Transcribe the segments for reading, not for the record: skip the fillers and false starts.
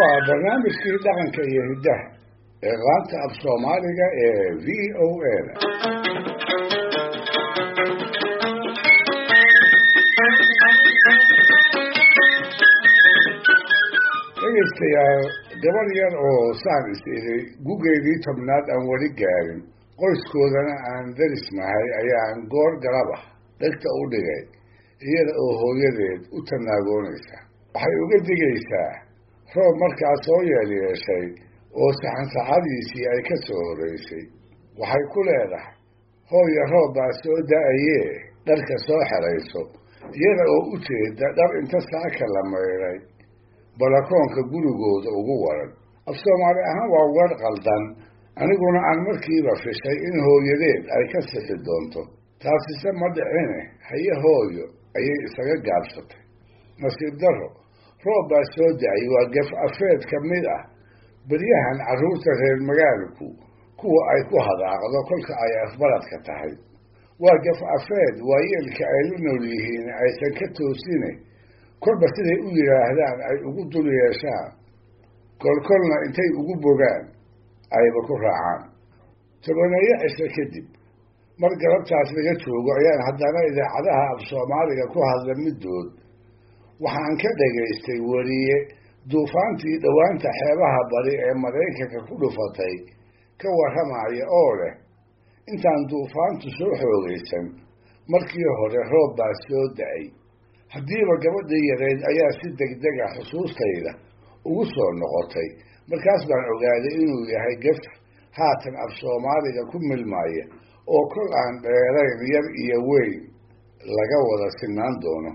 waa barnaamijkii dhaqanka iyo hiddaha ee laanta af soomaaliga ee VOA-da. dhegaystayaal, gabar yar oo saan is idhi gugeedii tobnaad aan weli gaarin, qoyskoodana aan darisnahay ayaan goor galaba dhegta u dhigay iyada oo hooyadeed u tanaagoonaysa. waxay uga digaysaa roob markaa soo yeelyeeshay oo saxansaxadiisii ay ka soo horraysay. waxay ku leedahay, hooya roob baa soo da-ayee dharka soo xerayso, iyada oo u jeeda dhar inta saaka la maydhay balakoonka gurigooda ugu waran. af soomaali ahaan waa weer qaldan, aniguna aan markiiba fishay in hooyadeed ay ka sixi doonto. taasise ma dhicine haye hooyo ayay isaga gaabsatay. nasiib darro, roob baa soo da-ay waa gaf afeed ka mid ah beryahan carruurta reer magaalku kuwa ay ku hadaaqdo kolka ay afbaradka tahay. waa gaf afeed waayeelka ay la nool yihiin aysan ka toosine kolba siday u yidhaahdaan ay ugu dul yeeshaan, kolkolna intay ugu bogaan ayba ku raacaan. tobaneeyo cisho kadib, mar galabtaas laga joogo ayaan haddana idaacadaha af soomaaliga ku hadla middood waxaan ka dhagaystay weriye duufaantii dhowaanta xeebaha bari ee Maraykanka ku dhufatay ka warramaya oo leh, intaan duufaantu soo xoogaysan markii hore roob baa soo da-ay. haddiiba gabadhii yareyd ayaa si degdeg ah xusuustayda ugu soo noqotay. markaas baan ogaaday inuu yahay gaf haatan af soomaaliga ku milmaya oo kol aan dheerayn yar iyo weyn laga wada sinaan doono.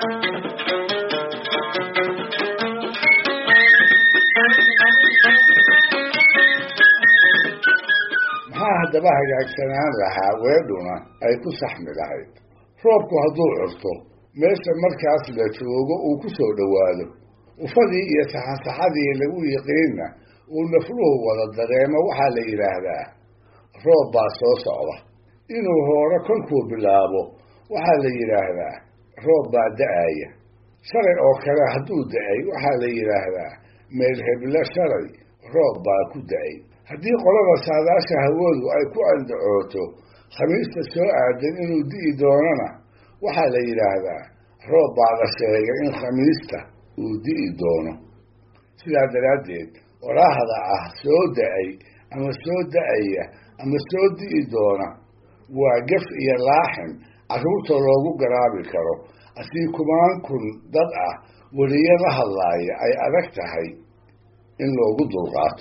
maxaa haddaba hagaagsanaan lahaa weedhuna ay ku saxmi lahayd? roobku hadduu curto meesha markaas la joogo uu ku soo dhowaado, ufadii iyo saxansaxadii lagu yiqiinna uu nafluhu wada dareemo, waxaa la yidhaahdaa roob baa soo socda. inuu hoore kolkuu bilaabo waxaa la yidhaahdaa roob baa da-aya. shalay oo kale hadduu da-ay waxaa la yidhaahdaa meel heblo shalay roob baa ku da-ay. haddii qolada saadaasha hawadu ay ku andacooto khamiista soo aadan inuu di'i doonana waxaa la yidhaahdaa roob baa la sheegay in khamiista uu di'i doono. sidaa daraaddeed, waraahda ah soo da-ay ama soo da-aya ama soo di'i doona waa gaf iyo laaxin carruurta loogu garaabi karo, asii kumaan kun dad ah weriye la hadlaaya ay adag tahay in loogu dulqaato.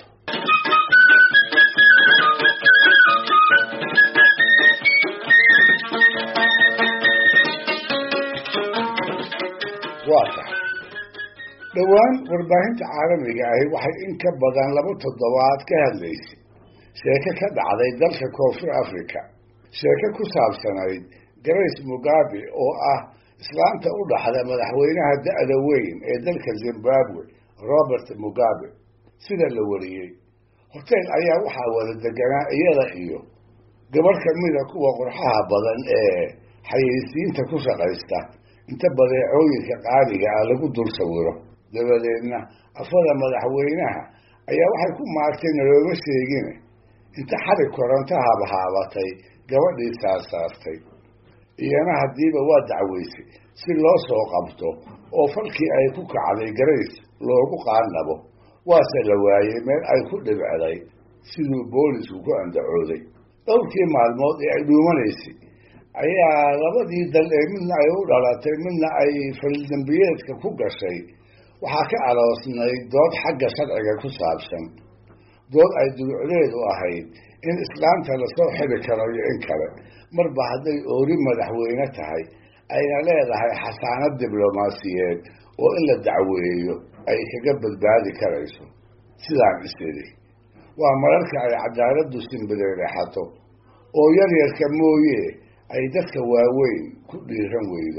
waa tahay dhowaan warbaahinta caalamiga ahi waxay in ka badan 2 toddobaad ka hadlaysay sheeko ka dhacday dalka koonfur africa. sheeko ku saabsanayd Grace Mugabe oo ah islaanta u dhaxda madaxweynaha da-da weyn ee dalka Zimbabwe Robert Mugabe. sida la wariyey, hotel ayaa waxaa wada deganaa iyada iyo gabar ka mida kuwa qurxaha badan ee xayeysiinta ku shaqaysta inta badeecooyinka qaaliga ah lagu dul sawiro. dabadeedna afada madaxweynaha ayaa waxay ku maartay nalooma sheegine inta xarig koronto habhaabatay gabadhii saarsaartay. iyana haddiiba waa dacweysay si loo soo qabto oo falkii ay ku kacday Grace loogu qaannabo. waase la waayey meel ay ku dhibcday siduu boolisku ku andacooday. dhowrkii maalmood ee ay dhuumanaysay ayaa labadii dal ee midna ay u dhalatay midna ay faldambiyeedka ku gashay waxaa ka aloosnayd dood xagga sharciga ku saabsan. dood ay dulucdeedu ahayd in islaamta lasoo xili karo iyo in kale, marba hadday oori madaxweyne tahay ayna leedahay xasaanad diblomaasiyeed oo in la dacweeyo ay kaga badbaadi karayso. sidaan isidhi, waa mararka ay cadaaladdu simbireexato oo yaryarka mooye ay dadka waaweyn ku dhiiran weydo.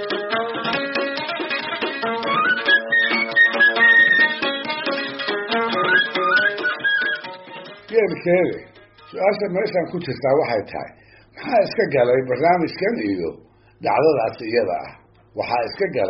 geelkeede, su-aasha meeshan ku jirtaa waxay tahay, maxaa iska galay barnaamijkan iyo dhacdadaas iyada ah? waxaa iska galay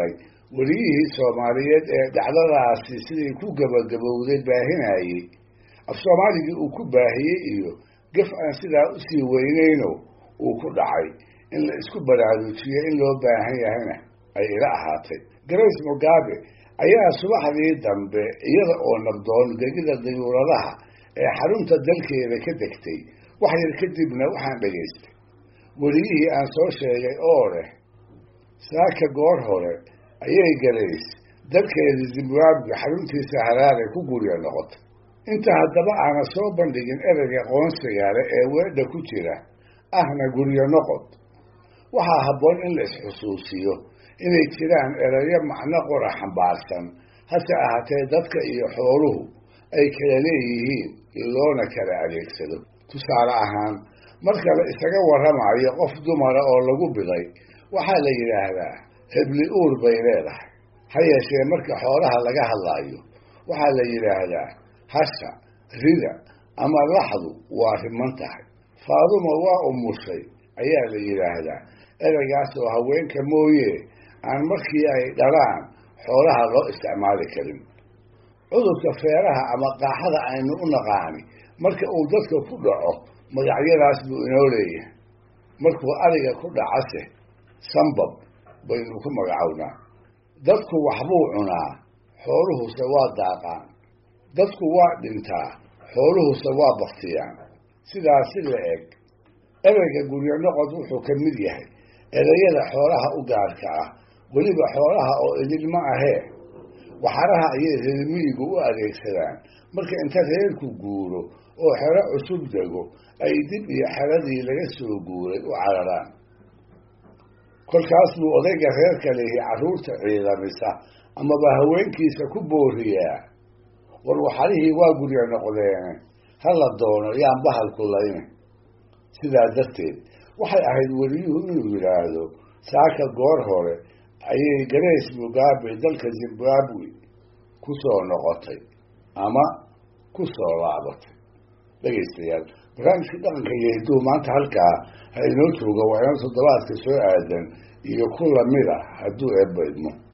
weliyihii Soomaaliyeed ee dhacdadaasi sidii ku gabagabowday baahinayay af Soomaaligii uu ku baahiyey iyo gaf aan sidaa u sii weynayno uu ku dhacay in la isku baraarujiyo in loo baahan yahayna ay ila ahaatay. Grace Mugabe ayaa subaxdii dambe iyada oo nabdoon gegida dayuuradaha ee xarunta dalkeeda ka degtay wax yar kadibna waxaan dhageystay weliyihii aan soo sheegay oo leh saaka goor hore ayay Grace dalkeeda Zimbabwe xaruntiisa Harare ku guriga noqotay. inta haddaba aana soo bandhigin ereyga qoonsiga leh ee weedha ku jira ahna guriga noqod waxaa habboon in la isxusuusiyo inay jiraan erayo macno qora xambaarsan hase ahaatee dadka iyo xooluhu ay kala leeyihiin loona kala adeegsado. tusaale ahaan marka la isaga warramayo qof dumara oo lagu biday waxaa la yidhaahdaa hebli uur bay leedahay. ha yeeshee marka xoolaha laga hadlaayo waxaa la yidhaahdaa hasha, rida ama laxdu waa riman tahay. Faaduma waa umushay ayaa la yidhaahdaa. ereygaas oo haweenka mooye aan markii ay dhalaan xoolaha loo isticmaali karin. cudurka feeraha ama qaaxada aynu u naqaani marka uu dadka ku dhaco magacyadaas buu inoo leeyahay. markuu ariga ku dhacase sambab baynu ku magacownaa. dadku waxbuu cunaa, xooluhuse waa daaqaan. dadku waa dhintaa, xooluhuse waa baktiyaan. sidaasi la eg ereyga guryo noqod wuxuu ka mid yahay ereyada xoolaha u gaarka ah, weliba xoolaha oo idilma ahee waxaraha ayay reer miyigu u adeegsadaan marka inta reerku guuro oo xero cusub dego ay dib iyo xeradii laga soo guuray u cararaan. kolkaas buu odayga reerka lehi carruurta ciidamisa amaba haweenkiisa ku booriyaa war waxarihii waa guryo noqdeene ha la doono yaan bahalku layne. sidaa darteed waxay ahayd weliyuhu inuu yidhaahdo saaka goor hore ayay Grace Mugabe dalka Zimbabwe ku soo noqotay ama ku soo laabatay. dhegaystayaal barnaamijka dhaqanka iyo hidduu maanta halkaa ha inoo jooga waa inoo toddobaadka soo aadan iyo ku lamid ah hadduu eebba idmo.